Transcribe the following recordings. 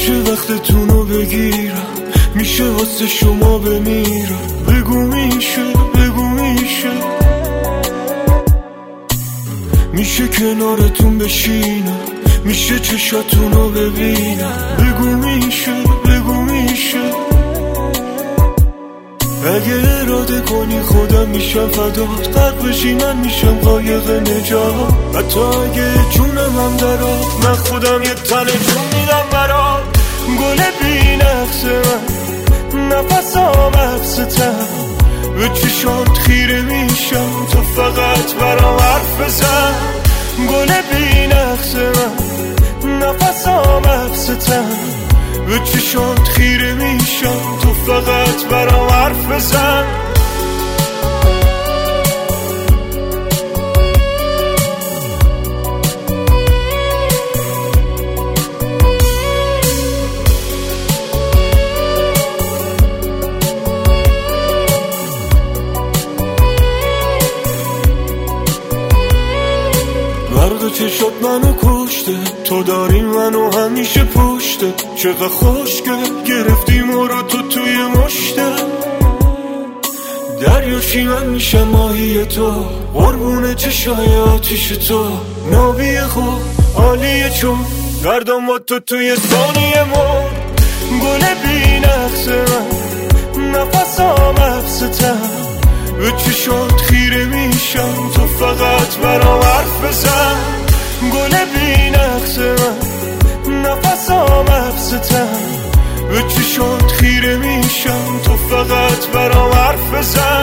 میشه وقتتونو بگیرم، میشه واسه شما بمیرم. بگو میشه، بگو میشه، میشه کنارتون بشینم، میشه چشاتونو ببینم. بگو میشه، بگو میشه، اگه اراده کنی خودم میشم فدات، غرق بشی من میشم قایق نجات. حتی اگه جونم هم درات، من خودم یه تن جون میدم برات. گل بی نقص من، نفسام حبستم، به چشات خیره میشم تو فقط برام حرف بزن. گل بی نقص من، نفسام حبستم، به چشات خیره میشم تو فقط برام حرف بزن. برق چشات منو کشته، تو داری منو همیشه پشته. چقدر خوشگل گرفتی مرا تو توی مشته. دریاشی من میشم ماهی تو، قربون چشای آتیش تو. نابی خوب عالیه چون گردم با تو توی ثانیه مر. گل بی نقص من، نفسام حبستم، به چشات خیره میشم تو فقط برام حرف بزن. گل بی نقص من، نفسام حبستم، به چشات خیره میشم تو فقط برام حرف بزن.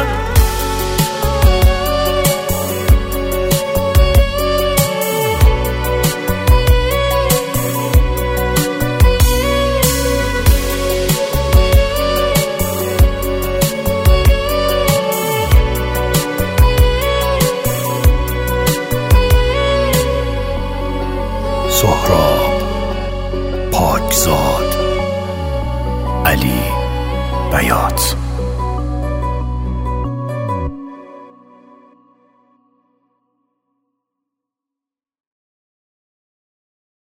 سهراب پاکزاد، علی بیات.